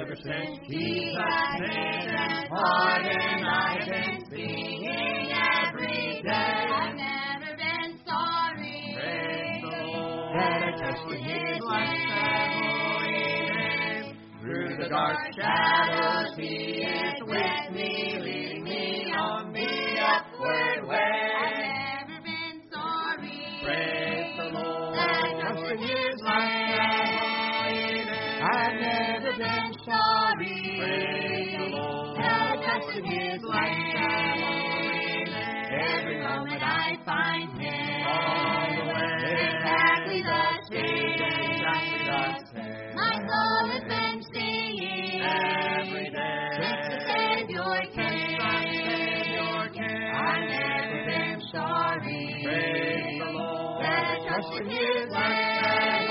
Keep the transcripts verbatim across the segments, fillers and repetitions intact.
Ever since Jesus paid and pardon, I've been singing every day. I've never been sorry. Praise the Lord. That I trusted His life and holy name. Through the dark shadows, He is with me, leading me on the upward way. I've never been sorry. Praise the Lord. That I trusted His life and holy name. I've never been sorry. Praise the Lord. That I trusted His life and holy name. Every moment I find Him. All the way. Exactly the same. Exactly the same. My soul has been singing every day. since the Savior came. Savior came. I've never been sorry. Praise the Lord. That I trusted His life and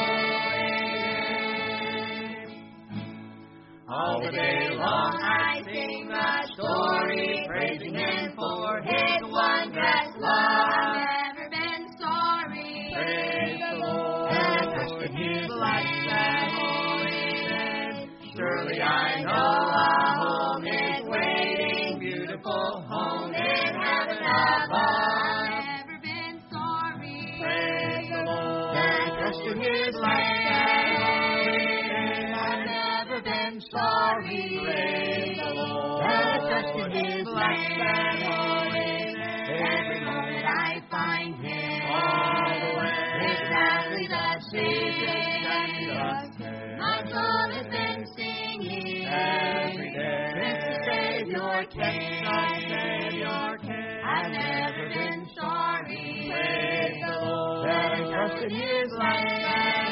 holy name. All the day long I sing the story, praising Him for His wondrous love. I've never been sorry. Praise the Lord. That I trusted His life and holy name. Surely I know a home is waiting, beautiful home in heaven above. I've never been sorry. Praise the Lord. That I trusted His life and holy name. I've never been sorry. Praise the Lord. That I trusted His life and holy name. Every moment I find Him. All the way. Exactly the same. Exactly the same. My soul has been singing Every day. since the Savior came. The Savior came. I've never been sorry. Praise the Lord. That I trusted His life and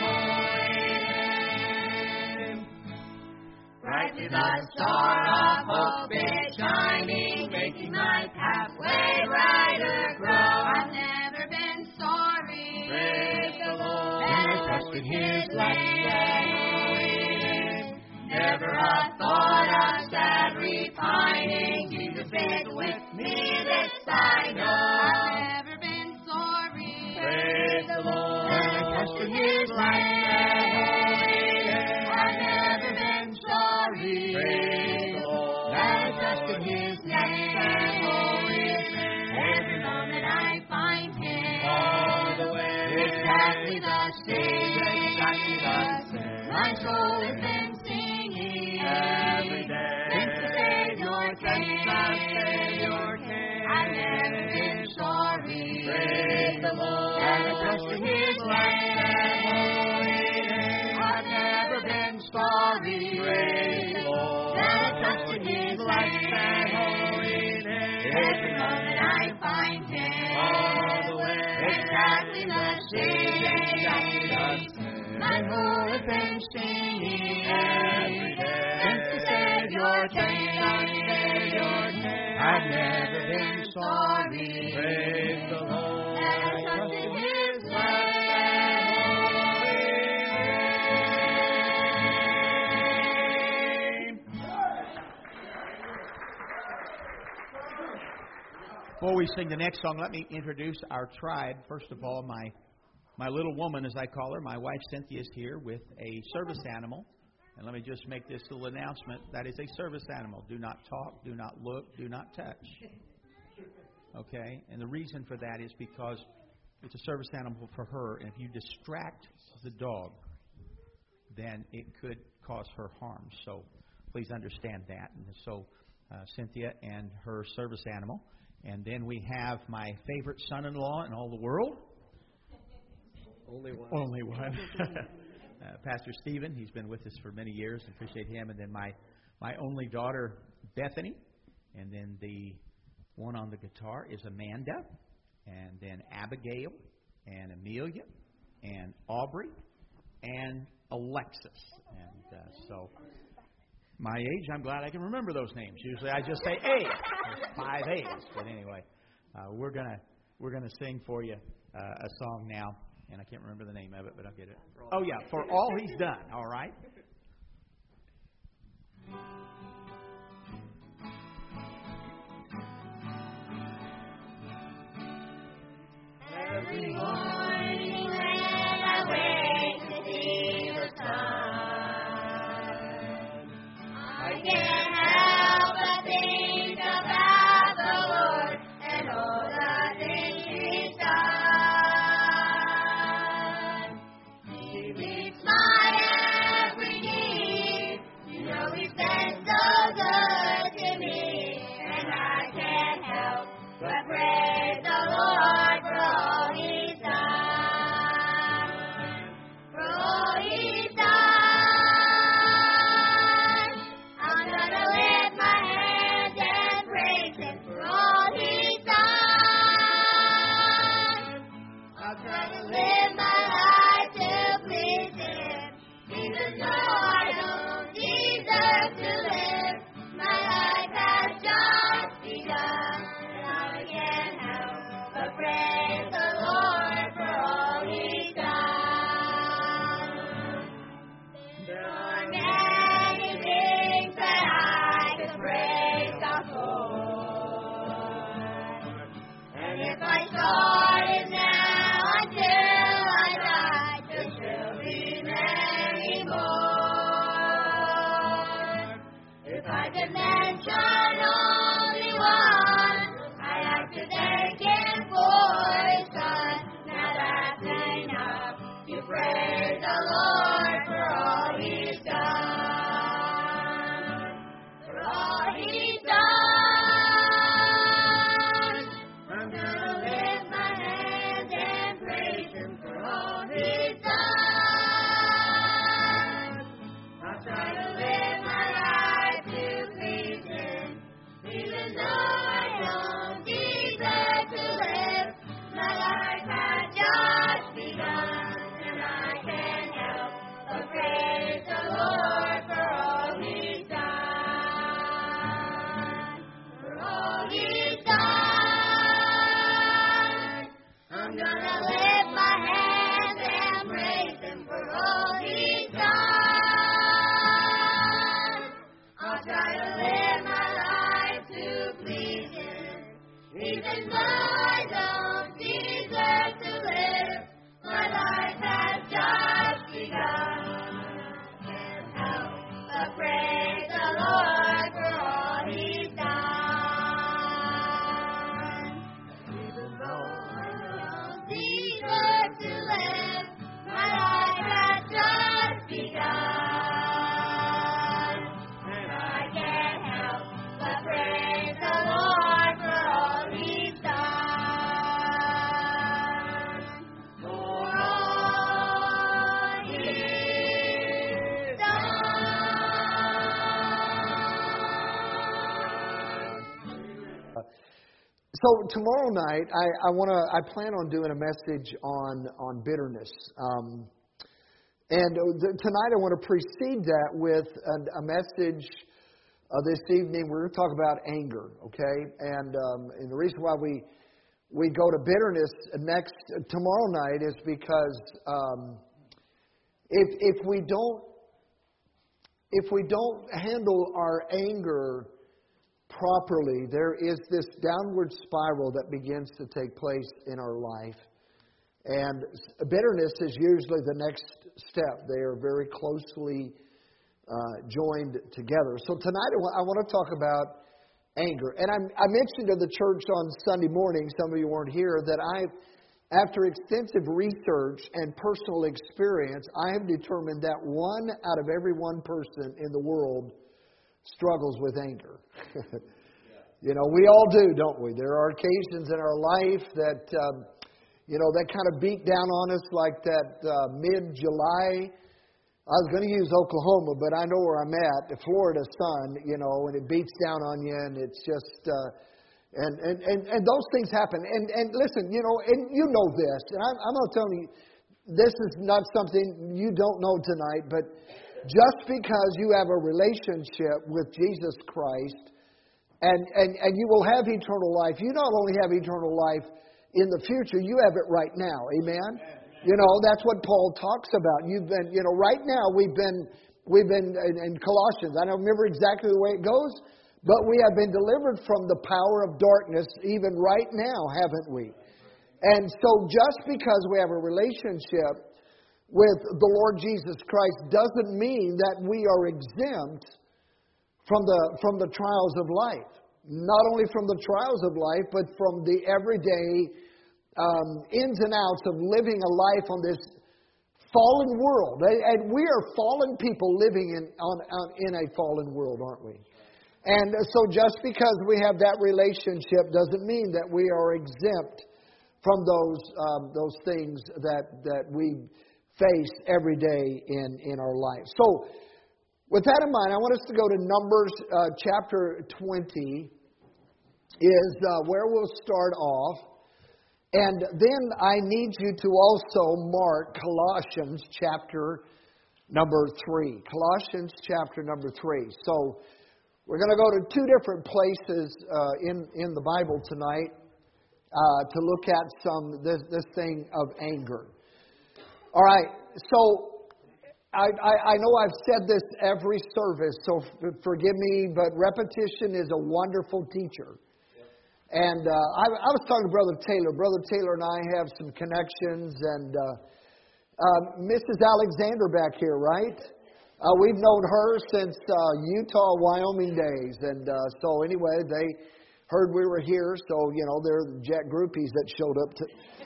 holy name. Brightly the star of hope is shining, making my pathway brighter grow. I've never been sorry. Praise the Lord. That I trusted His life and holy name. Never a thought of sad repining. Jesus is with me, this I know. I've never been sorry. Praise the Lord. That I trusted His life and holy name. I've never been sorry. Praise the Lord. That I trusted His life and holy name. Every moment I find Him. All the way. Exactly the same. Exactly the same. My soul has been singing Every day. since the Savior came. The Savior came. I've never been sorry. Praise the Lord. That I trusted His life and holy name. I've never been sorry. Praise the Lord. That I trusted His life life and holy name. Every moment I find Him. All the way. Exactly the same. Exactly the same. My soul has been singing Every day. since the Savior came. The Savior came. I've never been sorry. Praise the Lord. That I trusted His life and Before we sing the next song, let me introduce our tribe. First of all, my my little woman, as I call her, my wife Cynthia, is here with a service animal. And let me just make this little announcement. That is a service animal. Do not talk, do not look, do not touch. Okay? And the reason for that is because it's a service animal for her. And if you distract the dog, then it could cause her harm. So please understand that. And so uh, Cynthia and her service animal. And then we have my favorite son-in-law in all the world. Only one. Only one. uh, Pastor Stephen, he's been with us for many years. Appreciate him. And then my, my only daughter, Bethany. And then the one on the guitar is Amanda. And then Abigail and Amelia and Aubrey and Alexis. And uh, so my age, I'm glad I can remember those names. Usually I just say A. There's five A's. But anyway, uh, we're gonna we're gonna sing for you uh, a song now. And I can't remember the name of it, but I'll get it. Oh, yeah, For All He's Done. All right? Every morning when I wake to see the sun, but praise the Lord for all He's done. Even though I'm eager to live, my life has just begun. And I can't help but praise the Lord for all He's done. For all He's done. So tomorrow night, I, I want to. I plan on doing a message on on bitterness, um, and th- tonight I want to precede that with a, a message. Uh, this evening we're going to talk about anger, okay? And um, and the reason why we we go to bitterness next tomorrow night is because um, if if we don't if we don't handle our anger properly, there is this downward spiral that begins to take place in our life. And bitterness is usually the next step. They are very closely uh, joined together. So tonight I want to talk about anger. And I'm, I mentioned to the church on Sunday morning, some of you weren't here, that I, after extensive research and personal experience, I have determined that one out of every one person in the world struggles with anger. You know, we all do, don't we? There are occasions in our life that, um, you know, that kind of beat down on us, like that uh, mid-July. I was going to use Oklahoma, but I know where I'm at, the Florida sun, you know, and it beats down on you, and it's just, uh, and, and, and, and those things happen. And, and listen, you know, and you know this, and I'm, I'm not telling you, this is not something you don't know tonight, but just because you have a relationship with Jesus Christ and, and, and you will have eternal life, you not only have eternal life in the future, you have it right now. Amen? You know, that's what Paul talks about. You've been, you know, right now we've been, we've been in, in Colossians. I don't remember exactly the way it goes, but we have been delivered from the power of darkness even right now, haven't we? And so just because we have a relationship with the Lord Jesus Christ doesn't mean that we are exempt from the from the trials of life. Not only from the trials of life, but from the everyday um, ins and outs of living a life on this fallen world. And we are fallen people living in on, on in a fallen world, aren't we? And so just because we have that relationship doesn't mean that we are exempt from those um, those things that that we face every day in, in our life. So, with that in mind, I want us to go to Numbers uh, chapter twenty, is uh, where we'll start off. And then I need you to also mark Colossians chapter number three. Colossians chapter number three. So, we're going to go to two different places uh, in, in the Bible tonight uh, to look at some this, this thing of anger. All right, so I, I, I know I've said this every service, so f- forgive me, but repetition is a wonderful teacher. And uh, I, I was talking to Brother Taylor. Brother Taylor and I have some connections, and uh, uh, Missus Alexander back here, right? Uh, we've known her since uh, Utah, Wyoming days. And uh, so anyway, they heard we were here, so, you know, they're the jet groupies that showed up to...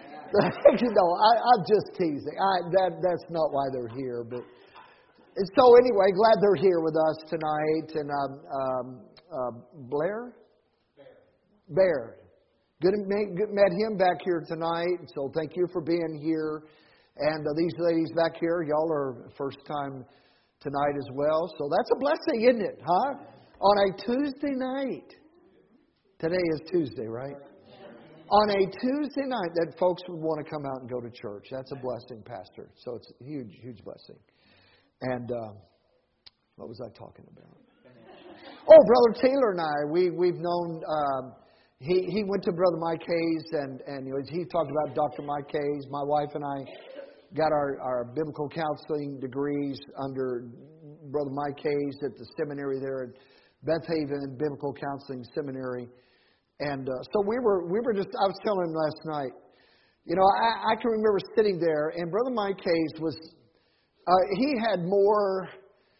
you know, I, I'm just teasing. I, that that's not why they're here. But and so anyway, glad they're here with us tonight. And um, um, uh, Blair, Bear, Bear, good to meet, good, met him back here tonight. So thank you for being here. And uh, these ladies back here, y'all are first time tonight as well. So that's a blessing, isn't it? Huh? On a Tuesday night. Today is Tuesday, right? On a Tuesday night that folks would want to come out and go to church. That's a blessing, Pastor. So it's a huge, huge blessing. And uh, what was I talking about? Oh, Brother Taylor and I, we, we've known, um, he, he went to Brother Mike Hayes, and, and he talked about Doctor Mike Hayes. My wife and I got our, our biblical counseling degrees under Brother Mike Hayes at the seminary there at Beth Haven Biblical Counseling Seminary. And uh, so we were, we were just, I was telling him last night, you know, I, I can remember sitting there, and Brother Mike Hayes was, uh, he had more,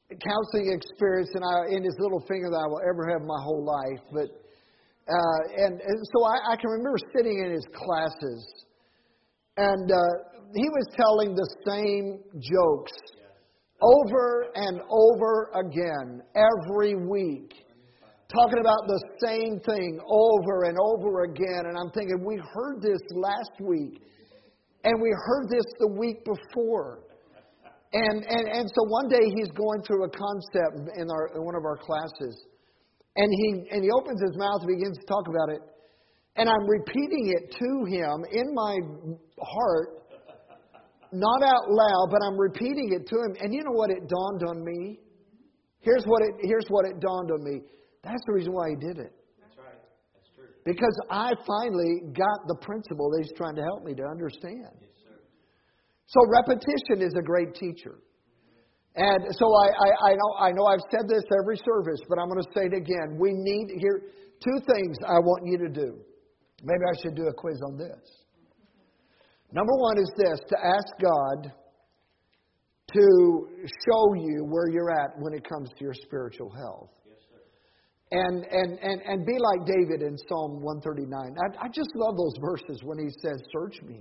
counseling experience in, I, in his little finger that I will ever have my whole life. But uh, and, and so I, I can remember sitting in his classes, and uh, he was telling the same jokes over and over again every week, talking about the same thing over and over again. And I'm thinking, we heard this last week, and we heard this the week before. And, and and so one day he's going through a concept in our in one of our classes, and he and he opens his mouth and begins to talk about it, and I'm repeating it to him in my heart, not out loud, but I'm repeating it to him. And you know what? It dawned on me. Here's what it here's what it dawned on me. That's the reason why he did it. That's right. That's true. Because I finally got the principle that he's trying to help me to understand. So repetition is a great teacher. And so I, I, I know I know I've said this every service, but I'm going to say it again. We need here two things I want you to do. Maybe I should do a quiz on this. Number one is this, to ask God to show you where you're at when it comes to your spiritual health. Yes, sir. And, and, and, and be like David in Psalm one thirty-nine. I, I just love those verses when he says, search me.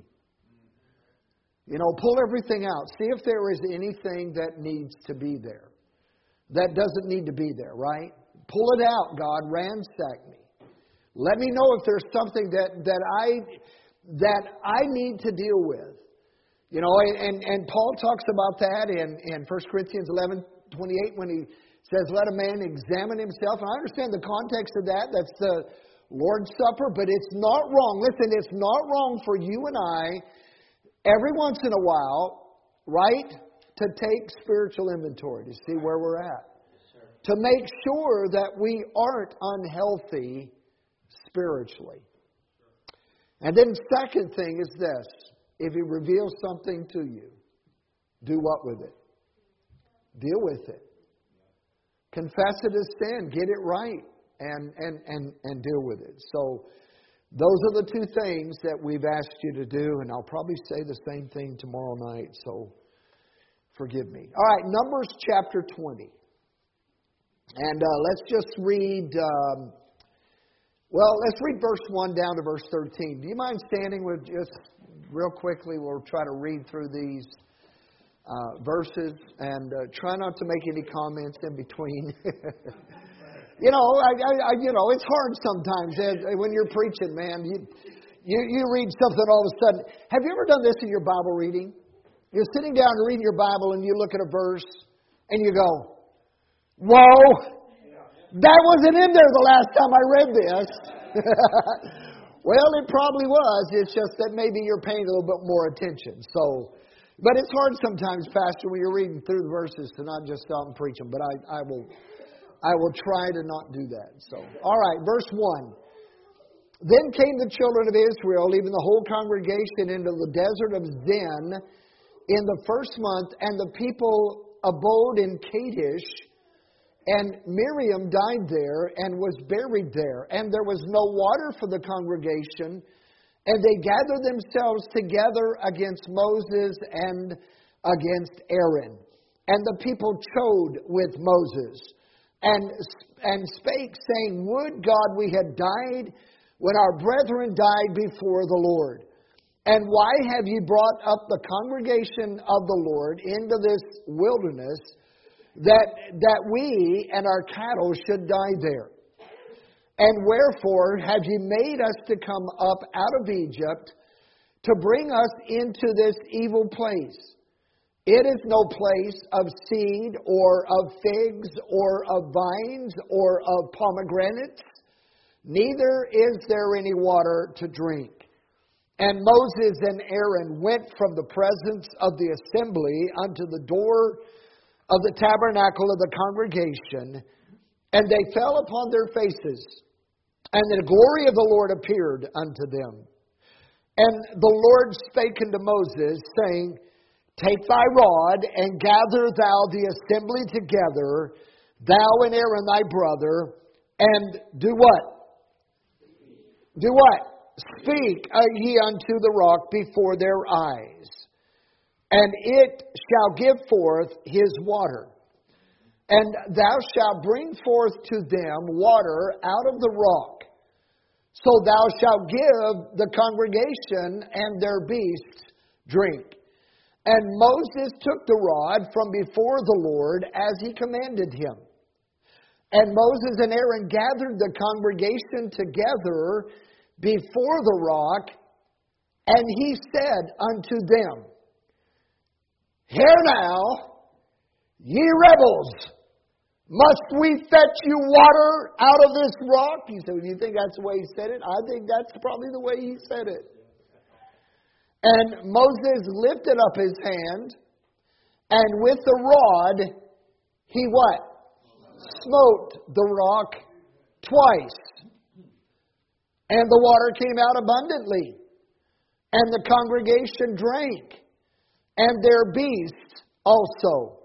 You know, pull everything out. See if there is anything that needs to be there. That doesn't need to be there, right? Pull it out, God. Ransack me. Let me know if there's something that, that I that I need to deal with. You know, and, and Paul talks about that in, in First Corinthians eleven twenty-eight when he says, let a man examine himself. And I understand the context of that. That's the Lord's Supper. But it's not wrong. Listen, it's not wrong for you and I every once in a while, right, to take spiritual inventory, to see where we're at. Yes, sir. To make sure that we aren't unhealthy spiritually. And then second thing is this. If He reveals something to you, do what with it? Deal with it. Confess it as sin. Get it right. And, and, and, and deal with it. So, those are the two things that we've asked you to do, and I'll probably say the same thing tomorrow night, so forgive me. All right, Numbers chapter twenty. And uh, let's just read, um, well, let's read verse one down to verse thirteen. Do you mind standing with just real quickly? We'll try to read through these uh, verses and uh, try not to make any comments in between. You know, I, I, I, you know, it's hard sometimes when you're preaching, man. You, you, you read something all of a sudden. Have you ever done this in your Bible reading? You're sitting down and reading your Bible and you look at a verse and you go, whoa, that wasn't in there the last time I read this. Well, it probably was. It's just that maybe you're paying a little bit more attention. So, but it's hard sometimes, Pastor, when you're reading through the verses to not just stop and preach them. But I, I will... I will try to not do that. So, all right, verse one. Then came the children of Israel, even the whole congregation, into the desert of Zin in the first month, and the people abode in Kadesh, and Miriam died there and was buried there. And there was no water for the congregation, and they gathered themselves together against Moses and against Aaron. And the people chode with Moses. And, and spake, saying, would God we had died when our brethren died before the Lord. And why have ye brought up the congregation of the Lord into this wilderness, that, that we and our cattle should die there? And wherefore have ye made us to come up out of Egypt, to bring us into this evil place? It is no place of seed, or of figs, or of vines, or of pomegranates, neither is there any water to drink. And Moses and Aaron went from the presence of the assembly unto the door of the tabernacle of the congregation, and they fell upon their faces, and the glory of the Lord appeared unto them. And the Lord spake unto Moses, saying, take thy rod, and gather thou the assembly together, thou and Aaron thy brother, and do what? Do what? Speak ye unto the rock before their eyes, and it shall give forth his water. And thou shalt bring forth to them water out of the rock. So thou shalt give the congregation and their beasts drink. And Moses took the rod from before the Lord as he commanded him. And Moses and Aaron gathered the congregation together before the rock, and he said unto them, Hear now, ye rebels, must we fetch you water out of this rock? He said, do you think that's the way he said it? I think that's probably the way he said it. And Moses lifted up his hand, and with the rod, he what? Smote the rock twice. And the water came out abundantly. And the congregation drank. And their beasts also.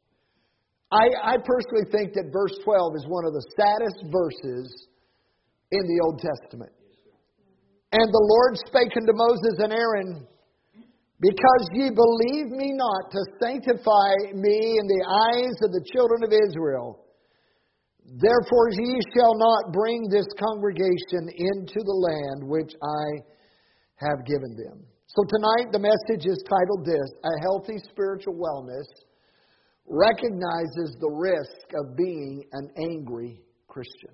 I, I personally think that verse twelve is one of the saddest verses in the Old Testament. And the Lord spake unto Moses and Aaron, Because ye believe me not to sanctify me in the eyes of the children of Israel, therefore ye shall not bring this congregation into the land which I have given them. So tonight the message is titled this, A Healthy Spiritual Wellness Recognizes the Risk of Being an Angry Christian.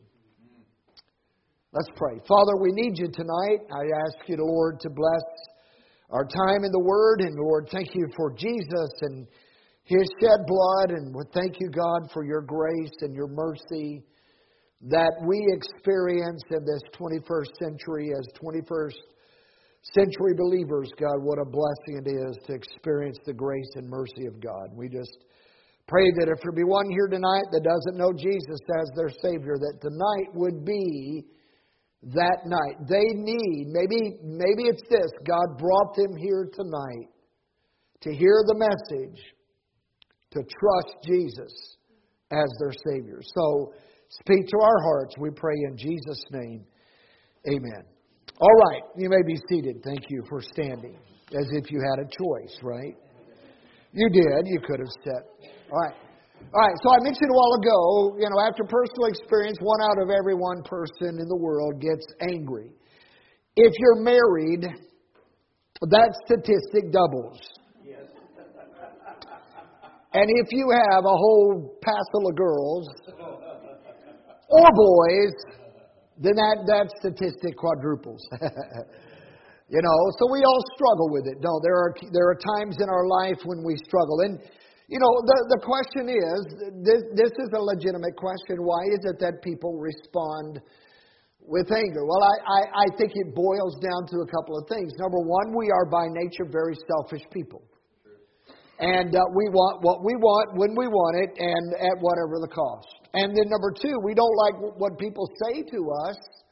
Let's pray. Father, we need you tonight. I ask you, Lord, to bless our time in the Word. And Lord, thank you for Jesus and His shed blood. And we thank you, God, for your grace and your mercy that we experience in this twenty-first century as twenty-first century believers. God, what a blessing it is to experience the grace and mercy of God. We just pray that if there be one here tonight that doesn't know Jesus as their Savior, that tonight would be that night. They need, maybe, maybe it's this, God brought them here tonight to hear the message, to trust Jesus as their Savior. So, speak to our hearts, we pray in Jesus' name. Amen. All right, you may be seated. Thank you for standing, as if you had a choice, right? You did. You could have sat. All right. All right, so I mentioned a while ago, you know, after personal experience, one out of every one person in the world gets angry. If you're married, that statistic doubles. And if you have a whole passel of girls or boys, then that, that statistic quadruples. You know, so we all struggle with it. No, there are there are times in our life when we struggle. And you know, the, the question is, this, this is a legitimate question. Why is it that people respond with anger? Well, I, I, I think it boils down to a couple of things. Number one, we are by nature very selfish people. And uh, we want what we want when we want it and at whatever the cost. And then number two, we don't like what people say to us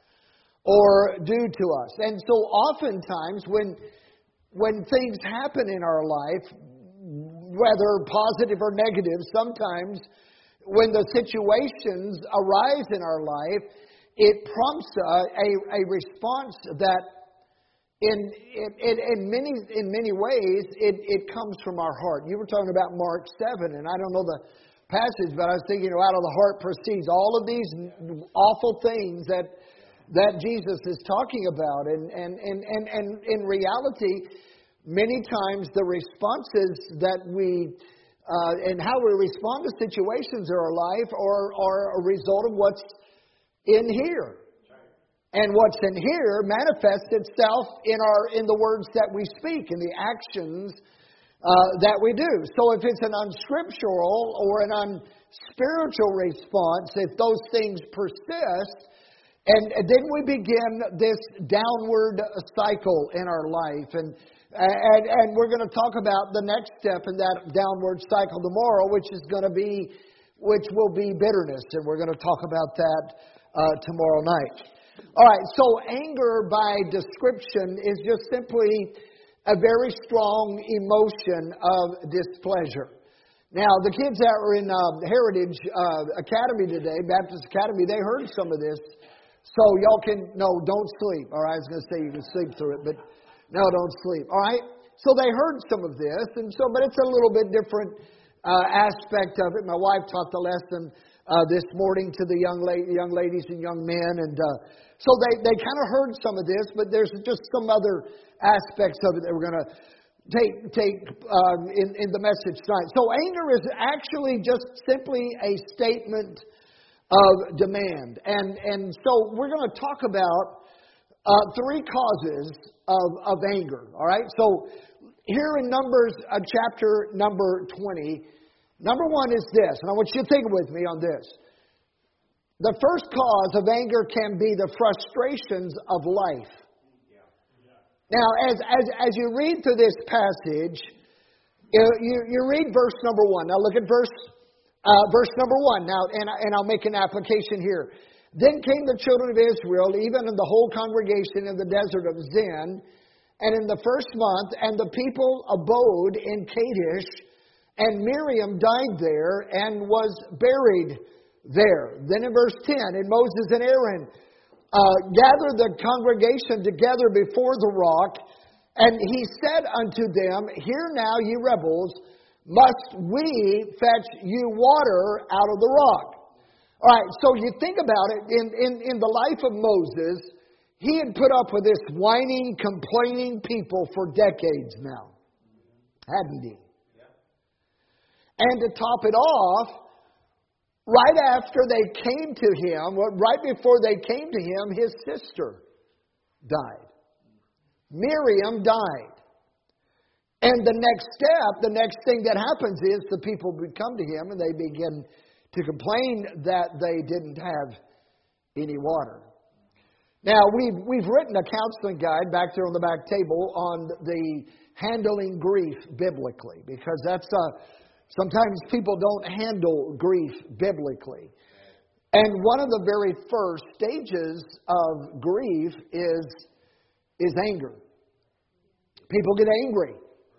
or do to us. And so oftentimes when, when things happen in our life, whether positive or negative, sometimes when the situations arise in our life, it prompts a, a, a response that in, in, in, many, in many ways, it, it comes from our heart. You were talking about Mark seven, and I don't know the passage, but I was thinking, you know, out of the heart proceeds all of these awful things that that Jesus is talking about. And, and, and, and, and in reality, many times the responses that we, uh, and how we respond to situations in our life are, are a result of what's in here. And what's in here manifests itself in our in the words that we speak, in the actions uh, that we do. So if it's an unscriptural or an unspiritual response, if those things persist, and, and then we begin this downward cycle in our life. And And, and we're going to talk about the next step in that downward cycle tomorrow, which is going to be, which will be bitterness. And we're going to talk about that uh, tomorrow night. All right, so anger by description is just simply a very strong emotion of displeasure. Now, the kids that were in uh, Heritage uh, Academy today, Baptist Academy, they heard some of this. So y'all can, no, don't sleep. All right, I was going to say you can sleep through it, but no, don't sleep. All right? So they heard some of this, and so, but it's a little bit different uh, aspect of it. My wife taught the lesson uh, this morning to the young, la- young ladies and young men. And uh, so they, they kind of heard some of this, but there's just some other aspects of it that we're going to take take uh, in, in the message tonight. So anger is actually just simply a statement of demand. And, and so we're going to talk about uh, three causes of, of anger. All right? So here in Numbers uh, chapter number twenty, number one is this, and I want you to think with me on this. The first cause of anger can be the frustrations of life. Now, as as as you read through this passage, you, you, you read verse number one. Now look at verse uh, verse number one. Now, and, and I'll make an application here. Then came the children of Israel, even in the whole congregation in the desert of Zin, and in the first month, and the people abode in Kadesh, and Miriam died there and was buried there. Then in verse ten, and Moses and Aaron uh, gathered the congregation together before the rock, and he said unto them, Hear now, ye rebels, must we fetch you water out of the rock? All right, so you think about it, in, in, in the life of Moses, he had put up with this whining, complaining people for decades now, hadn't he? And to top it off, right after they came to him, right before they came to him, his sister died. Miriam died. And the next step, the next thing that happens is the people would come to him and they begin to complain that they didn't have any water. Now, we've, we've written a counseling guide back there on the back table on the handling grief biblically, because that's a sometimes people don't handle grief biblically. And one of the very first stages of grief is, is anger. People get angry.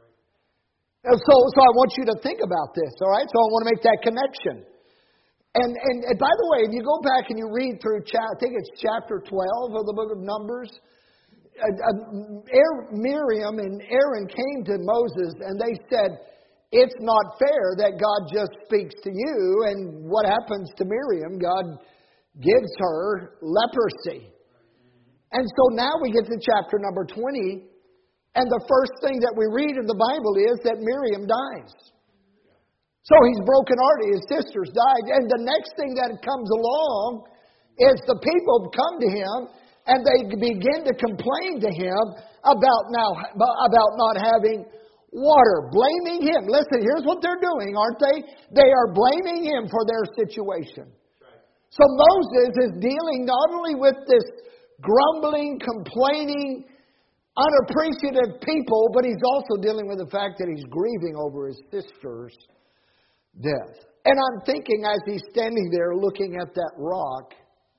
And so, so I want you to think about this, all right? So I want to make that connection. And, and, and by the way, if you go back and you read through, cha- I think it's chapter twelve of the book of Numbers, uh, uh, Miriam and Aaron came to Moses and they said, it's not fair that God just speaks to you, and what happens to Miriam, God gives her leprosy. And so now we get to chapter number twenty, and the first thing that we read in the Bible is that Miriam dies. So he's brokenhearted, his sisters died, and the next thing that comes along is the people come to him, and they begin to complain to him about now about not having water, blaming him. Listen, here's what they're doing, aren't they? They are blaming him for their situation. So Moses is dealing not only with this grumbling, complaining, unappreciative people, but he's also dealing with the fact that he's grieving over his sister's death. And I'm thinking as he's standing there looking at that rock,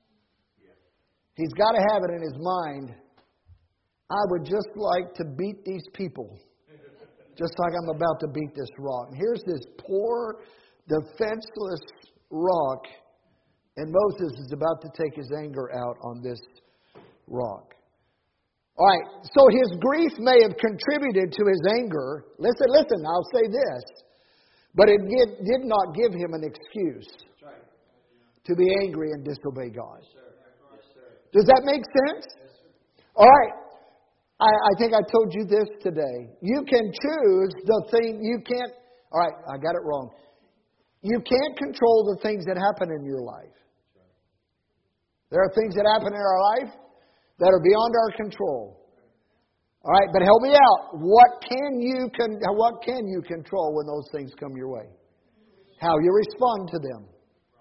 he's got to have it in his mind, I would just like to beat these people. Just like I'm about to beat this rock. And here's this poor, defenseless rock, and Moses is about to take his anger out on this rock. All right, so his grief may have contributed to his anger. Listen, listen, I'll say this. But it did, did not give him an excuse to be angry and disobey God. Does that make sense? All right. I, I think I told you this today. You can choose the thing, you can't, all right, I got it wrong. You can't control the things that happen in your life. There are things that happen in our life that are beyond our control. All right, but help me out. What can you con- what can you control when those things come your way? How you respond to them.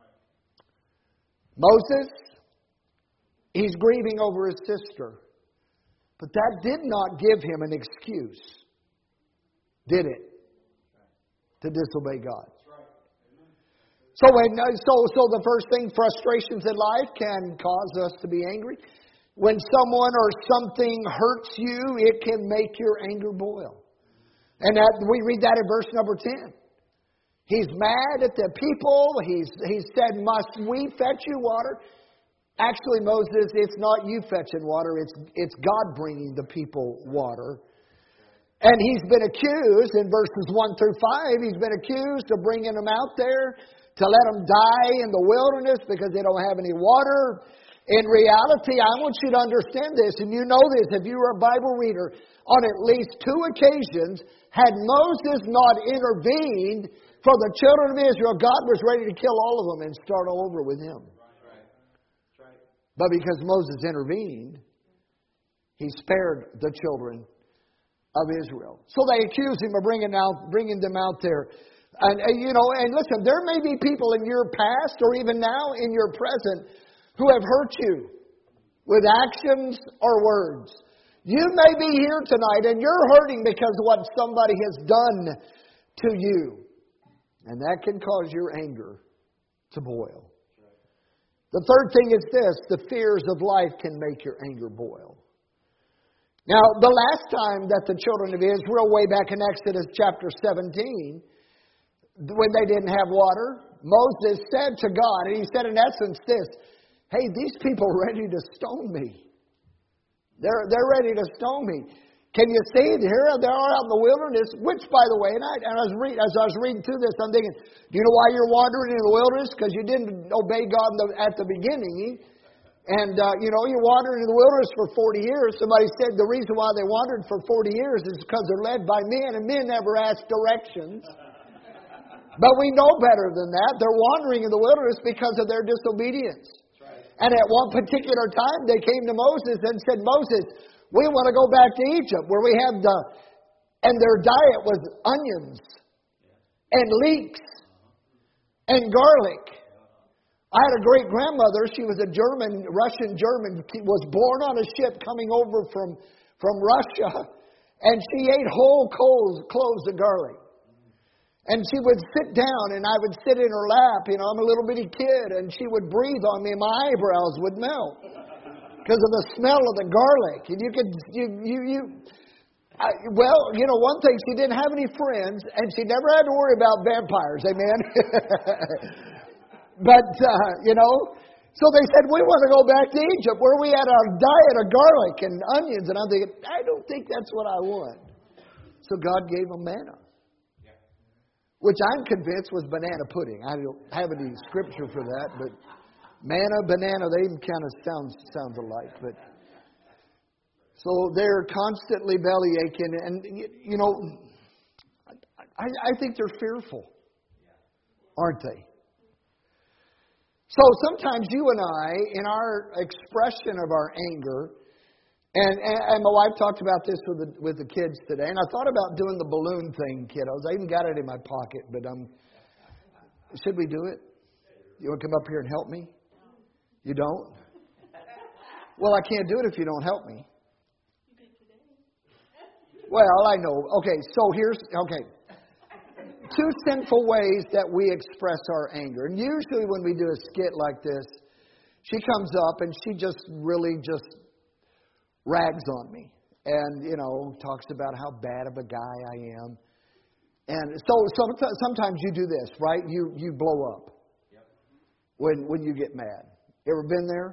Moses, he's grieving over his sister. But that did not give him an excuse, did it, to disobey God? So, when, so, so the first thing, frustrations in life can cause us to be angry. When someone or something hurts you, it can make your anger boil. And that, we read that in verse number ten. He's mad at the people. He's, he said, must we fetch you water? Actually, Moses, it's not you fetching water. It's, it's God bringing the people water. And he's been accused in verses one through five, he's been accused of bringing them out there to let them die in the wilderness because they don't have any water. In reality, I want you to understand this, and you know this if you were a Bible reader. On at least two occasions, had Moses not intervened for the children of Israel, God was ready to kill all of them and start all over with him. But because Moses intervened, he spared the children of Israel. So they accused him of bringing out, bringing them out there. And, and you know, and listen, there may be people in your past or even now in your present who have hurt you with actions or words. You may be here tonight and you're hurting because of what somebody has done to you. And that can cause your anger to boil. The third thing is this: the fears of life can make your anger boil. Now, the last time that the children of Israel, way back in Exodus chapter seventeen, when they didn't have water, Moses said to God, and he said in essence this: hey, these people are ready to stone me. They're, they're ready to stone me. Can you see? Here they are out in the wilderness, which, by the way, and I, and I was read, as I was reading through this, I'm thinking, do you know why you're wandering in the wilderness? Because you didn't obey God in the, at the beginning. And, uh, you know, you're wandering in the wilderness for forty years. Somebody said the reason why they wandered for forty years is because they're led by men, and men never ask directions. But we know better than that. They're wandering in the wilderness because of their disobedience. And at one particular time, they came to Moses and said, Moses, we want to go back to Egypt where we have the, and their diet was onions and leeks and garlic. I had a great grandmother. She was a German, Russian German, was born on a ship coming over from, from Russia. And she ate whole cloves, cloves of garlic. And she would sit down, and I would sit in her lap. You know, I'm a little bitty kid, and she would breathe on me, and my eyebrows would melt because of the smell of the garlic. And you could, you, you, you I, well, you know, one thing, she didn't have any friends, and she never had to worry about vampires. Amen. But uh, you know, so they said we want to go back to Egypt where we had our diet of garlic and onions. And I'm thinking, I don't think that's what I want. So God gave them manna, which I'm convinced was banana pudding. I don't have any scripture for that, but manna, banana, they even kind of sound sounds alike. But so they're constantly belly aching, and you know, I, I think they're fearful, aren't they? So sometimes you and I, in our expression of our anger, And, and, and my wife talked about this with the, with the kids today. And I thought about doing the balloon thing, kiddos. I even got it in my pocket. But um, should we do it? You want to come up here and help me? You don't? Well, I can't do it if you don't help me. Well, I know. Okay, so here's, okay. Two sinful ways that we express our anger. And usually when we do a skit like this, she comes up and she just really just rags on me and, you know, talks about how bad of a guy I am. And so, so sometimes you do this, right? You you blow up yep. when when you get mad. You ever been there?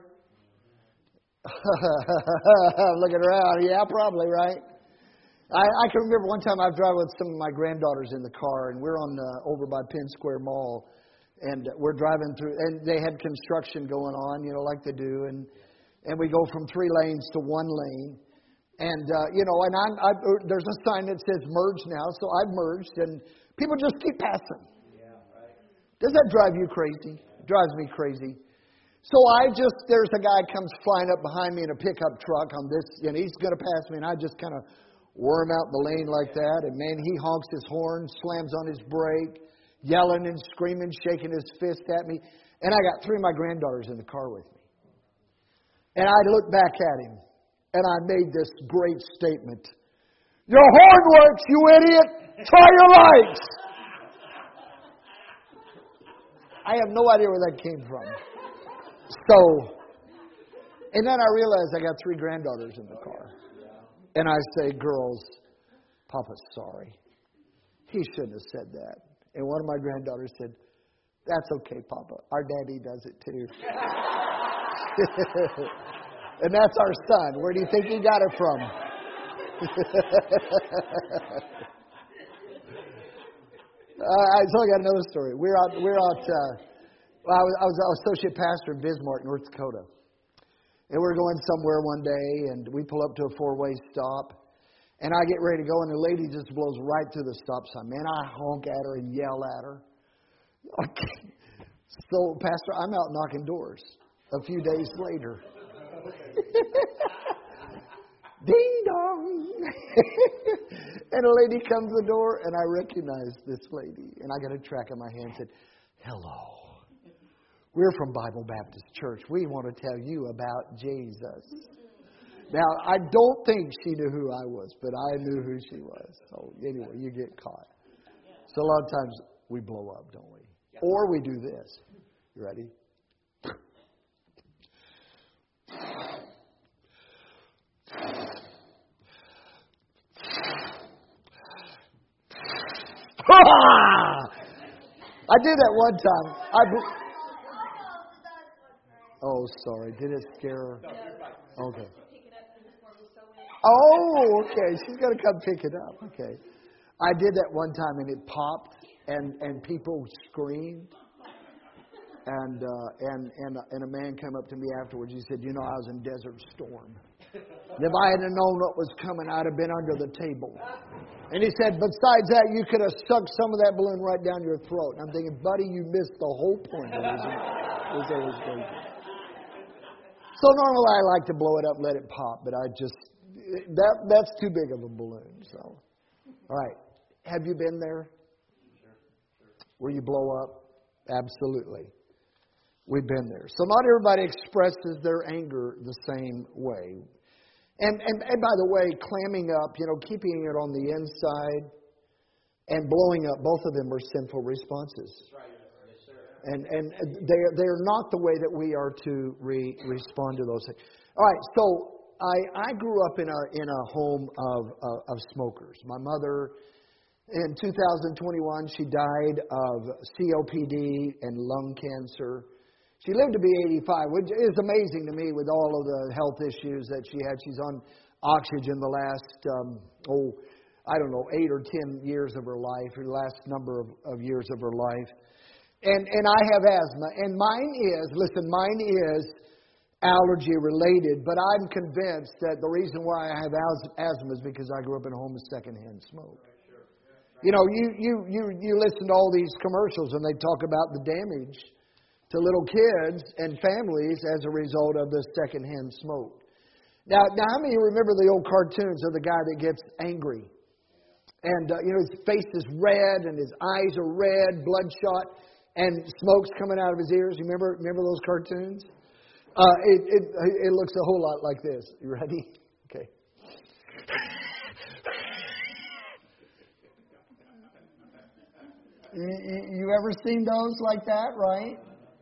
Looking around. Yeah, probably, right? I, I can remember one time I was driving with some of my granddaughters in the car, and we're on uh, over by Penn Square Mall, and we're driving through, and they had construction going on, you know, like they do, and And we go from three lanes to one lane. And, uh, you know, and I'm, I, there's a sign that says merge now. So I've merged and people just keep passing. Yeah, right. Does that drive you crazy? It drives me crazy. So I just, there's a guy comes flying up behind me in a pickup truck on this, and he's going to pass me. And I just kind of worm out the lane like that. And man, he honks his horn, slams on his brake, yelling and screaming, shaking his fist at me. And I got three of my granddaughters in the car with me. And I looked back at him, and I made this great statement. Your horn works, you idiot! Try your lights! I have no idea where that came from. So, and then I realized I got three granddaughters in the car. And I say, girls, Papa's sorry. He shouldn't have said that. And one of my granddaughters said, that's okay, Papa. Our daddy does it too. And that's our son. Where do you think he got it from? Uh, so I got another story. We're out. We're out. Uh, well, I was, I was an associate pastor in Bismarck, North Dakota, and we we're going somewhere one day, and we pull up to a four-way stop, and I get ready to go, and the lady just blows right through the stop sign. Man, I honk at her and yell at her. So, Pastor, I'm out knocking doors. A few days later, ding dong. And a lady comes to the door, and I recognize this lady. And I got a track in my hand and said, hello. We're from Bible Baptist Church. We want to tell you about Jesus. Now, I don't think she knew who I was, but I knew who she was. So anyway, you get caught. So a lot of times we blow up, don't we? Or we do this. You ready? I did that one time. I bl- oh, sorry. Did it scare her? Okay. Oh, okay. She's going to come pick it up. Okay. I did that one time and it popped and, and people screamed. And, uh, and, and, and a man came up to me afterwards. He said, you know, I was in Desert Storm. And if I had known what was coming, I'd have been under the table. And he said, besides that, you could have sucked some of that balloon right down your throat. And I'm thinking, buddy, you missed the whole point. It was, it was always crazy. So normally I like to blow it up and let it pop, but I just, that that's too big of a balloon. So, all right. Have you been there? Where you blow up? Absolutely. We've been there. So not everybody expresses their anger the same way. And, and and by the way, clamming up, you know, keeping it on the inside and blowing up, both of them are sinful responses. That's right. Yes, sir. And and they are, they are not the way that we are to re, respond to those things. All right, so I I grew up in a in a home of of, of smokers. My mother, in two thousand twenty-one, she died of C O P D and lung cancer. She lived to be eighty-five, which is amazing to me with all of the health issues that she had. She's on oxygen the last, um, oh, I don't know, eight or ten years of her life, or the last number of, of years of her life. And and I have asthma. And mine is, listen, mine is allergy related, but I'm convinced that the reason why I have asthma is because I grew up in a home of secondhand smoke. You know, you, you, you, you listen to all these commercials and they talk about the damage to little kids and families as a result of the secondhand smoke. Now, now, how many of you remember the old cartoons of the guy that gets angry? And, uh, you know, his face is red and his eyes are red, bloodshot, and smoke's coming out of his ears. You remember, remember those cartoons? Uh, it, it, it looks a whole lot like this. You ready? Okay. you, you, you ever seen those like that, right?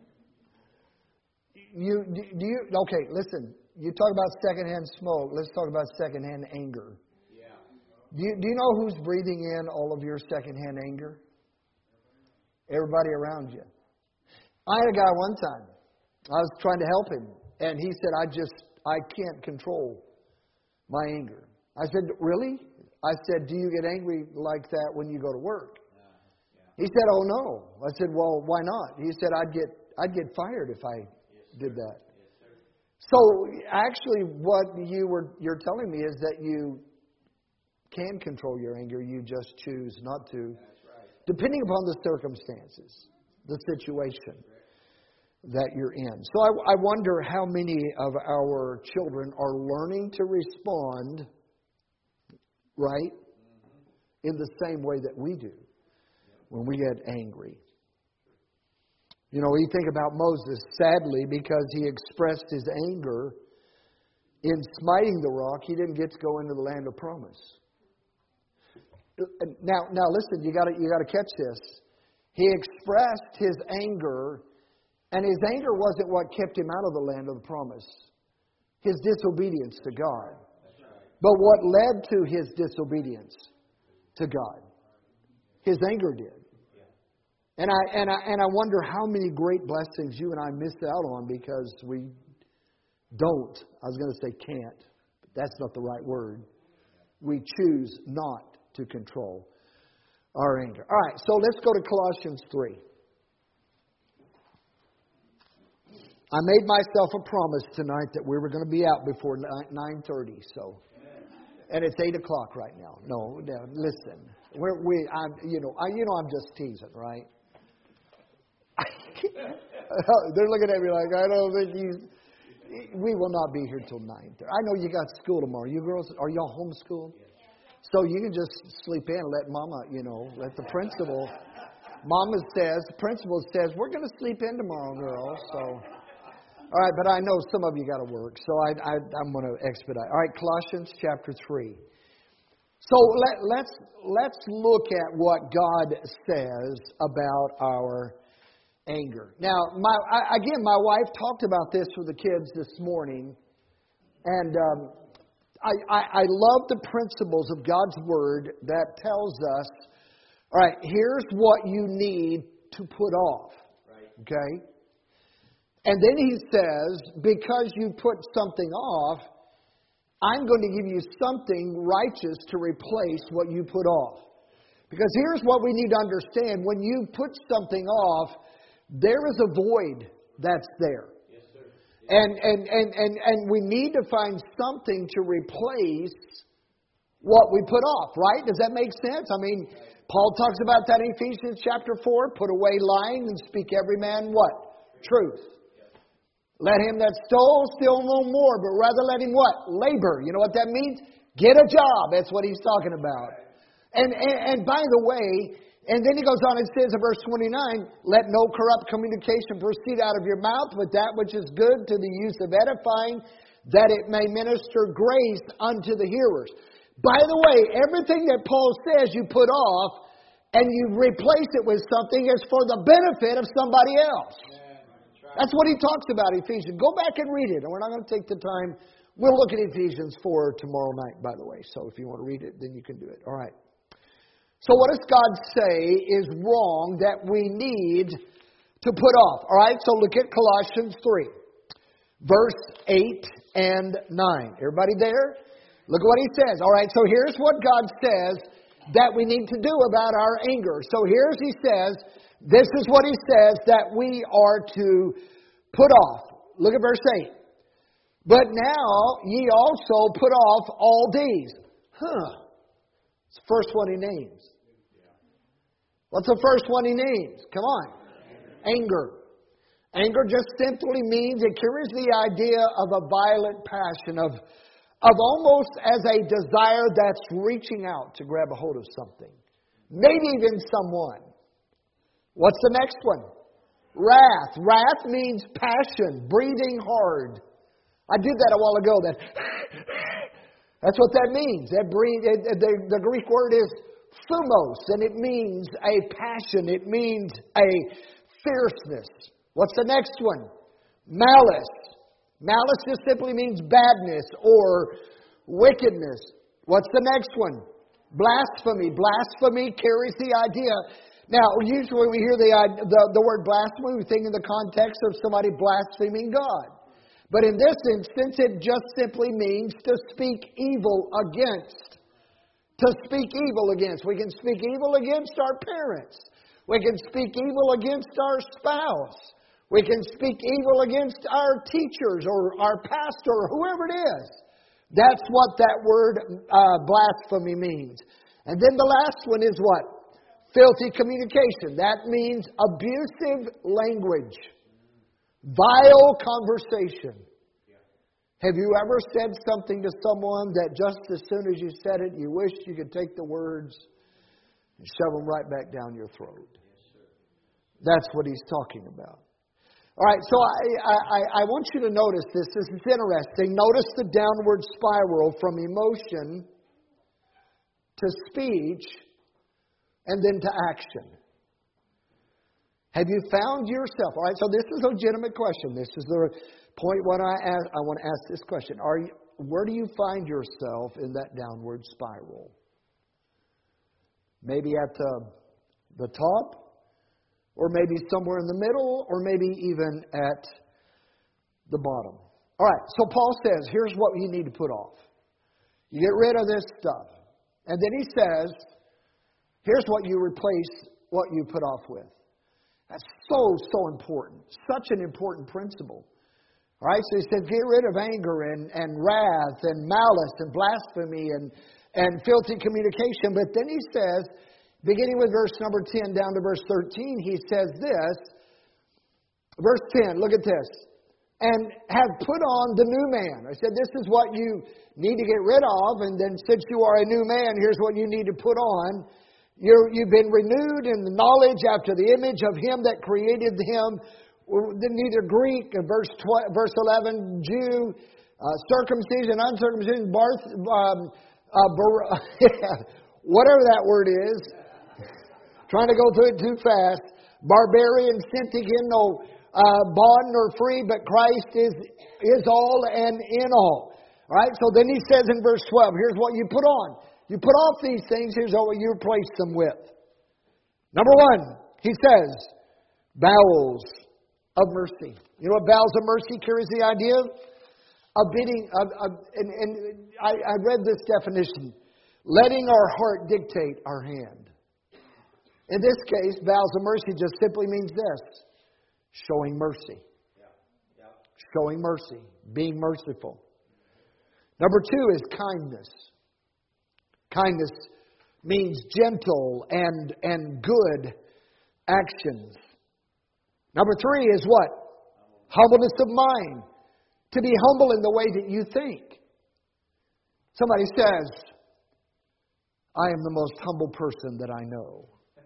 You do you okay? Listen. You talk about secondhand smoke. Let's talk about secondhand anger. Yeah. Do you do you know who's breathing in all of your secondhand anger? Everybody around you. I had a guy one time. I was trying to help him, and he said, "I just I can't control my anger." I said, "Really?" I said, "Do you get angry like that when you go to work?" Yeah. Yeah. He said, "Oh no." I said, "Well, why not?" He said, "I'd get I'd get fired if I." Did that. Yes, so actually what you were you're telling me is that you can control your anger, you just choose not to. That's right. Depending upon the circumstances, the situation that you're in. So I, I wonder how many of our children are learning to respond right mm-hmm. in the same way that we do when we get angry. You know, you think about Moses, sadly, because he expressed his anger in smiting the rock, he didn't get to go into the land of promise. Now, now listen, you got to you got to catch this. He expressed his anger, and his anger wasn't what kept him out of the land of the promise. His disobedience to God. But what led to his disobedience to God? His anger did. And I and I and I wonder how many great blessings you and I miss out on because we don't. I was going to say can't, but that's not the right word. we choose not to control our anger. All right, so let's go to Colossians three. I made myself a promise tonight that we were going to be out before nine thirty, so... And it's eight o'clock right now. No, no listen. We're, we, I'm, you know, I, you know, I'm just teasing, right? They're looking at me like, I don't think you. We will not be here till nine thirty. I know you got school tomorrow. You girls, are y'all homeschooled? So you can just sleep in and let Mama, you know, let the principal. Mama says, the principal says, we're going to sleep in tomorrow, girls. So. All right, but I know some of you got to work, so I, I, I'm going to expedite. All right, Colossians chapter three. So let, let's let's look at what God says about our anger. Now, my I, again, my wife talked about this with the kids this morning, and um, I, I, I love the principles of God's Word that tells us, all right, here's what you need to put off, okay? And then he says, because you put something off, I'm going to give you something righteous to replace what you put off. Because here's what we need to understand. When you put something off, there is a void that's there. Yes, sir. And, and, and, and, and we need to find something to replace what we put off, right? Does that make sense? I mean, Paul talks about that in Ephesians chapter four. Put away lying and speak every man what? Truth. Let him that stole steal no more, but rather let him what? Labor. You know what that means? Get a job. That's what he's talking about. And, and, and by the way, and then he goes on and says in verse twenty-nine, let no corrupt communication proceed out of your mouth, but that which is good to the use of edifying, that it may minister grace unto the hearers. By the way, everything that Paul says you put off and you replace it with something is for the benefit of somebody else. That's what he talks about in Ephesians. Go back and read it. And we're not going to take the time. We'll look at Ephesians four tomorrow night, by the way. So if you want to read it, then you can do it. All right. So what does God say is wrong that we need to put off? All right. So look at Colossians three, verse eight and nine. Everybody there? Look at what he says. All right. So here's what God says that we need to do about our anger. So here's he says... This is what he says that we are to put off. Look at verse eight. But now ye also put off all these. Huh. It's the first one he names. What's the first one he names? Come on. Anger. Anger just simply means, it carries the idea of a violent passion, of, of almost as a desire that's reaching out to grab a hold of something. Maybe even someone. What's the next one? Wrath. Wrath means passion, breathing hard. I did that a while ago. That That's what that means. That breathe, it, the, the Greek word is thumos, and it means a passion. It means a fierceness. What's the next one? Malice. Malice just simply means badness or wickedness. What's the next one? Blasphemy. Blasphemy carries the idea. Now, usually we hear the, the, the word blasphemy, we think in the context of somebody blaspheming God. But in this instance, it just simply means to speak evil against. To speak evil against. We can speak evil against our parents. We can speak evil against our spouse. We can speak evil against our teachers or our pastor or whoever it is. That's what that word uh, blasphemy means. And then the last one is what? Filthy communication. That means abusive language. Vile conversation. Have you ever said something to someone that just as soon as you said it, you wish you could take the words and shove them right back down your throat? That's what he's talking about. All right, so I, I, I want you to notice this. This is interesting. Notice the downward spiral from emotion to speech and then to action. Have you found yourself? All right, so this is a legitimate question. This is the point when I ask, I want to ask this question. Are you, where do you find yourself in that downward spiral? Maybe at the, the top, or maybe somewhere in the middle, or maybe even at the bottom. All right, so Paul says, here's what you need to put off. You get rid of this stuff. And then he says, here's what you replace what you put off with. That's so, so important. Such an important principle. All right, so he said, get rid of anger and, and wrath and malice and blasphemy and, and filthy communication. But then he says, beginning with verse number ten down to verse thirteen, he says this. Verse ten, look at this. And have put on the new man. I said, this is what you need to get rid of. And then since you are a new man, here's what you need to put on. You're, you've been renewed in the knowledge after the image of him that created him. Neither Greek, verse twelve, verse eleven, Jew, uh, circumcision, uncircumcision, barth, um, uh, bar- whatever that word is. Trying to go through it too fast. Barbarian, Scythian, no uh, bond nor free, but Christ is is all and in all. All right. So then he says in verse twelve, here's what you put on. You put off these things. Here's what you replace them with. Number one, he says, bowels of mercy. You know what bowels of mercy carries the idea of? A bidding, of, of, and, and I, I read this definition. Letting our heart dictate our hand. In this case, bowels of mercy just simply means this. Showing mercy. Yeah. Yeah. Showing mercy. Being merciful. Number two is kindness. Kindness means gentle and, and good actions. Number three is what? Humbleness of mind. To be humble in the way that you think. Somebody says, I am the most humble person that I know.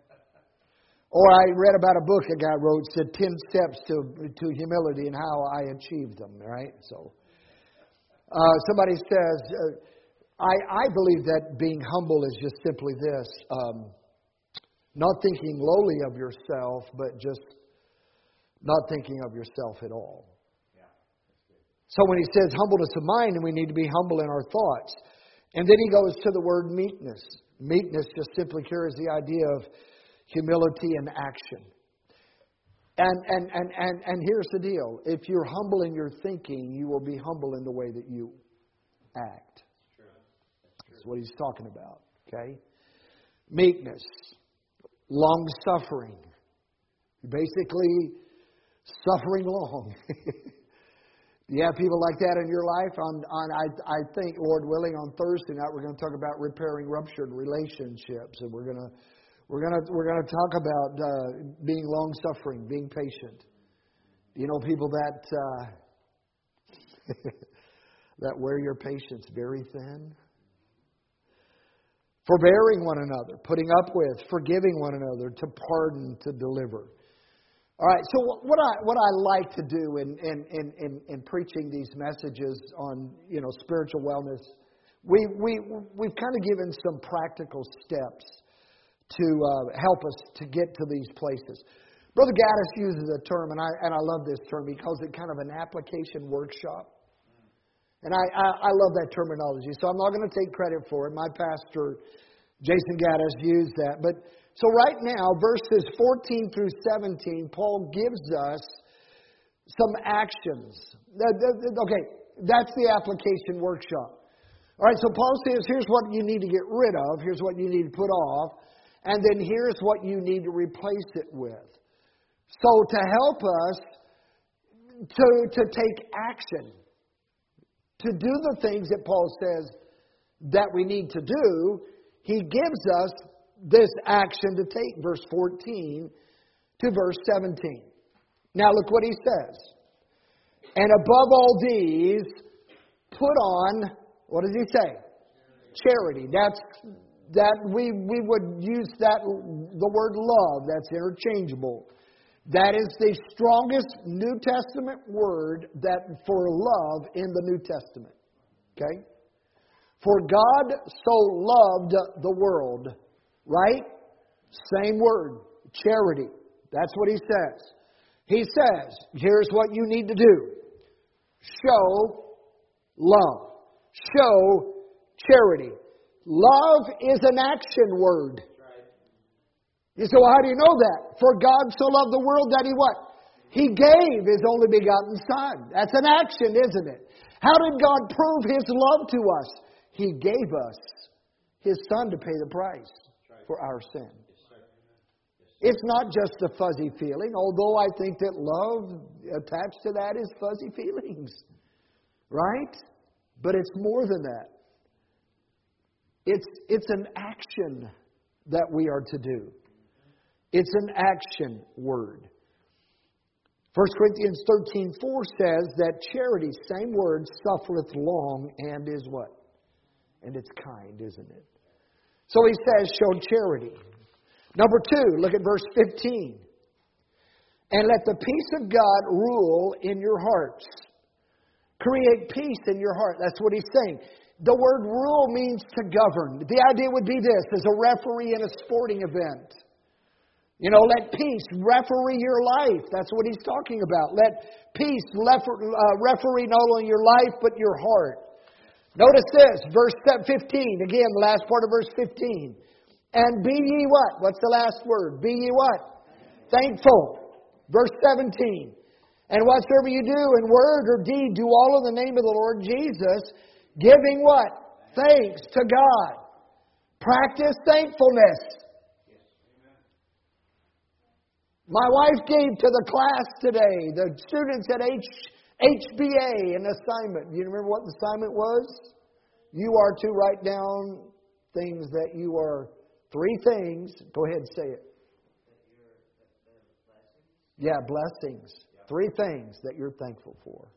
Or I read about a book a guy wrote, said ten steps to, to humility and how I achieved them, right? So, uh, somebody says, uh, I, I believe that being humble is just simply this. Um, not thinking lowly of yourself, but just not thinking of yourself at all. Yeah. So when he says humbleness of mind, we need to be humble in our thoughts. And then he goes to the word meekness. Meekness just simply carries the idea of humility and action. And, and, and, and, and here's the deal. If you're humble in your thinking, you will be humble in the way that you act. That's what he's talking about. Okay? Meekness. Long-suffering. Basically, suffering long. Do you have people like that in your life? On, on I, I think, Lord willing, on Thursday night we're going to talk about repairing ruptured relationships, and we're going to we're going to we're going to talk about uh, being long suffering, being patient. You know, people that uh, that wear your patience very thin. Forbearing one another, putting up with, forgiving one another, to pardon, to deliver. All right, so what I what I like to do in in, in, in, in preaching these messages on, you know, spiritual wellness, we we we've kind of given some practical steps to uh, help us to get to these places. Brother Gaddis uses a term, and I and I love this term. He calls it kind of an application workshop, and I I, I love that terminology. So I'm not going to take credit for it. My pastor, Jason Gaddis, used that, but. So right now, verses fourteen through seventeen, Paul gives us some actions. Okay, that's the application workshop. All right, so Paul says, here's what you need to get rid of. Here's what you need to put off. And then here's what you need to replace it with. So to help us to, to take action, to do the things that Paul says that we need to do, he gives us this action to take, verse fourteen to verse seventeen. Now look what he says. And above all these, put on, what does he say? Charity. That's that we we would use that the word love. That's interchangeable. That is the strongest New Testament word that for love in the New Testament. Okay? For God so loved the world. Right? Same word. Charity. That's what he says. He says, here's what you need to do. Show love. Show charity. Love is an action word. You say, well, how do you know that? For God so loved the world that he what? He gave his only begotten Son. That's an action, isn't it? How did God prove his love to us? He gave us His Son to pay the price for our sin. It's not just a fuzzy feeling, although I think that love attached to that is fuzzy feelings. Right? But it's more than that. It's, it's an action that we are to do. It's an action word. First Corinthians thirteen four says that charity, same word, suffereth long and is what? And it's kind, isn't it? So he says, show charity. Number two, look at verse fifteen. And let the peace of God rule in your hearts. Create peace in your heart. That's what he's saying. The word rule means to govern. The idea would be this, as a referee in a sporting event. You know, let peace referee your life. That's what he's talking about. Let peace referee not only your life, but your heart. Notice this, verse fifteen. Again, the last part of verse fifteen. And be ye what? What's the last word? Be ye what? Thankful. Verse seventeen. And whatsoever you do in word or deed, do all in the name of the Lord Jesus, giving what? Thanks to God. Practice thankfulness. My wife gave to the class today, the students at H, HBA, an assignment. Do you remember what the assignment was? You are to write down things that you are, three things. Go ahead and say it. Yeah, blessings. Three things that you're thankful for.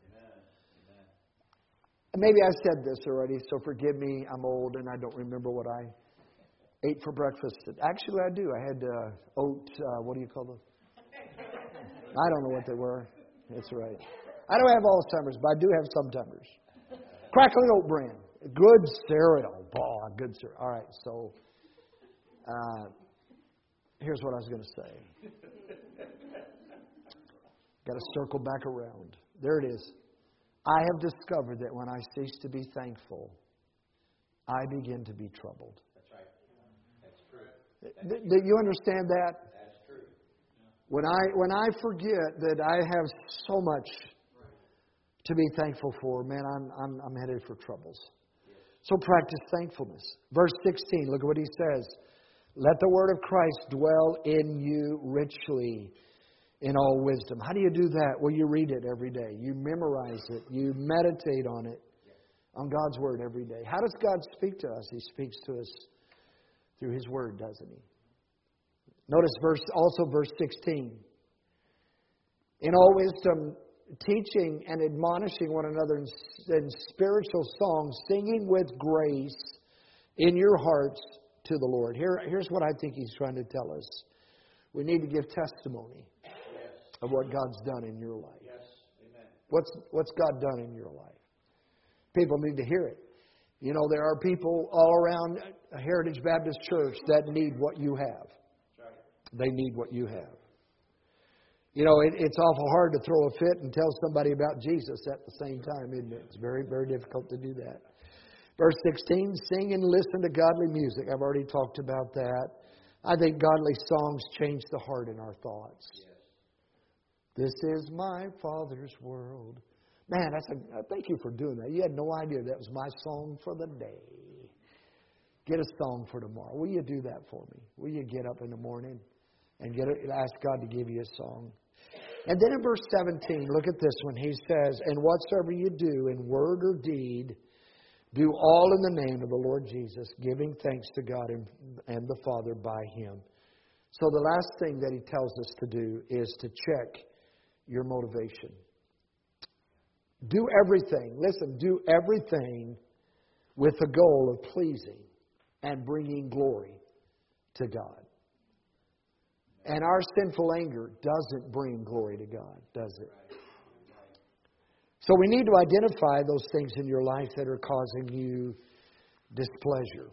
And maybe I said this already, so forgive me. I'm old and I don't remember what I ate for breakfast. Actually, I do. I had uh, oat, uh, what do you call them? I don't know what they were. That's right. I don't have Alzheimer's, but I do have sometimes. Crackling oat bran. Good cereal. Oh, good cereal. All right, so uh, here's what I was going to say. Got to circle back around. There it is. I have discovered that when I cease to be thankful, I begin to be troubled. That's right. That's true. Do you understand that? That's true. When I when I forget that I have so much to be thankful for, man, I'm I'm I'm headed for troubles. So practice thankfulness. Verse sixteen, look at what he says. Let the word of Christ dwell in you richly in all wisdom. How do you do that? Well, you read it every day. You memorize it. You meditate on it, on God's word every day. How does God speak to us? He speaks to us through His word, doesn't He? Notice verse also verse sixteen. In all wisdom, teaching and admonishing one another in, in spiritual songs, singing with grace in your hearts to the Lord. Here, here's what I think He's trying to tell us. We need to give testimony of what God's done in your life. Yes. Amen. What's, what's God done in your life? People need to hear it. You know, there are people all around Heritage Baptist Church that need what you have. They need what you have. You know, it, it's awful hard to throw a fit and tell somebody about Jesus at the same time, isn't it? It's very, very difficult to do that. Verse sixteen, sing and listen to godly music. I've already talked about that. I think godly songs change the heart in our thoughts. Yes. This is my Father's world. Man, that's a, thank you for doing that. You had no idea that was my song for the day. Get a song for tomorrow. Will you do that for me? Will you get up in the morning and get a, ask God to give you a song? And then in verse seventeen, look at this one. He says, and whatsoever you do in word or deed, do all in the name of the Lord Jesus, giving thanks to God and, and the Father by Him. So the last thing that He tells us to do is to check your motivation. Do everything, listen, do everything with the goal of pleasing and bringing glory to God. And our sinful anger doesn't bring glory to God, does it? So we need to identify those things in your life that are causing you displeasure.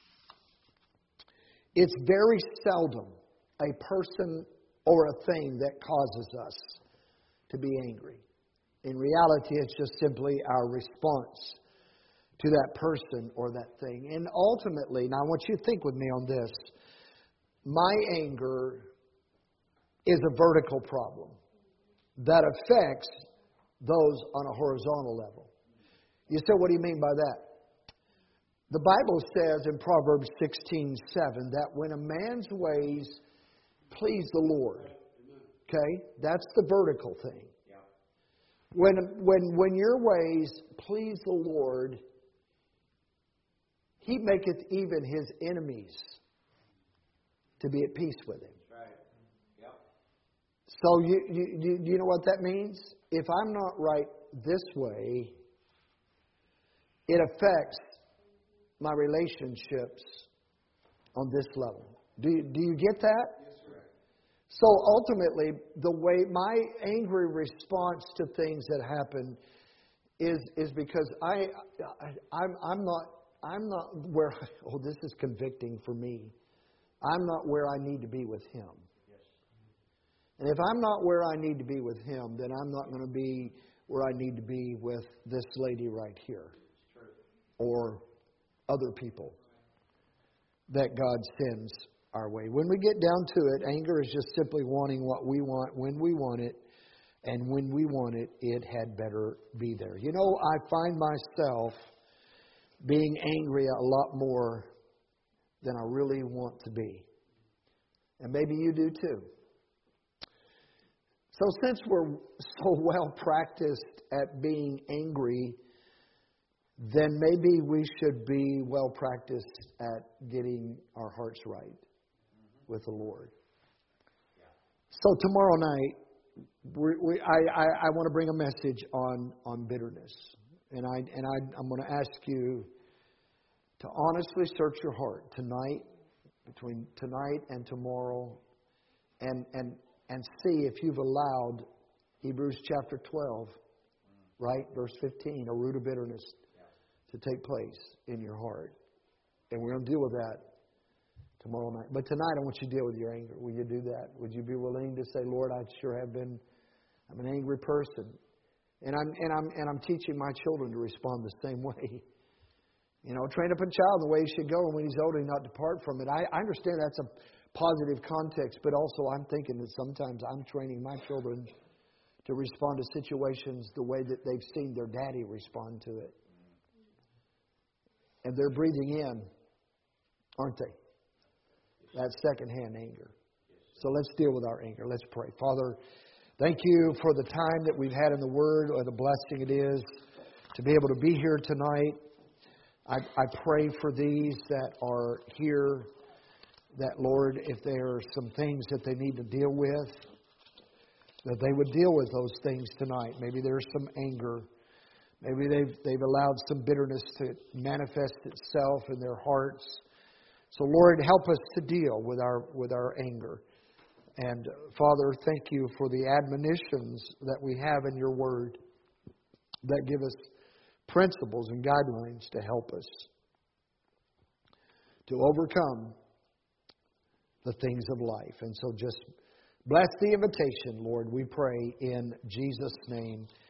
It's very seldom a person or a thing that causes us to be angry. In reality, it's just simply our response to that person or that thing. And ultimately, now I want you to think with me on this. My anger is a vertical problem that affects those on a horizontal level. You say, what do you mean by that? The Bible says in Proverbs sixteen seven that when a man's ways please the Lord, okay, that's the vertical thing. When, when, when your ways please the Lord, He maketh even His enemies to be at peace with Him. So you, you, you, you know what that means? If I'm not right this way, it affects my relationships on this level. Do you, do you get that? Yes, sir. So ultimately, the way my angry response to things that happen is is because I, I I'm I'm not I'm not where oh this is convicting for me. I'm not where I need to be with Him. Yes. And if I'm not where I need to be with Him, then I'm not going to be where I need to be with this lady right here, or other people that God sends our way. When we get down to it, anger is just simply wanting what we want when we want it, and when we want it, it had better be there. You know, I find myself being angry a lot more than I really want to be. And maybe you do too. So since we're so well practiced at being angry, then maybe we should be well practiced at getting our hearts right with the Lord. So tomorrow night, we, we, I, I, I want to bring a message on, on bitterness. And, I, and I, I'm going to ask you to honestly search your heart tonight, between tonight and tomorrow, and, and, and see if you've allowed Hebrews chapter twelve, right, verse fifteen, a root of bitterness to take place in your heart. And we're going to deal with that tomorrow night. But tonight I want you to deal with your anger. Will you do that? Would you be willing to say, Lord, I sure have been, I'm an angry person. And I'm, and I'm, and I'm teaching my children to respond the same way. You know, train up a child the way he should go, and when he's older, not depart from it. I, I understand that's a positive context, but also I'm thinking that sometimes I'm training my children to respond to situations the way that they've seen their daddy respond to it. And they're breathing in, aren't they? That secondhand anger. So let's deal with our anger. Let's pray. Father, thank you for the time that we've had in the Word, or the blessing it is to be able to be here tonight. I, I pray for these that are here, that, Lord, if there are some things that they need to deal with, that they would deal with those things tonight. Maybe there's some anger. Maybe they've they've allowed some bitterness to manifest itself in their hearts. So, Lord, help us to deal with our with our anger. And, Father, thank you for the admonitions that we have in your Word that give us principles and guidelines to help us to overcome the things of life. And so just bless the invitation, Lord, we pray in Jesus' name.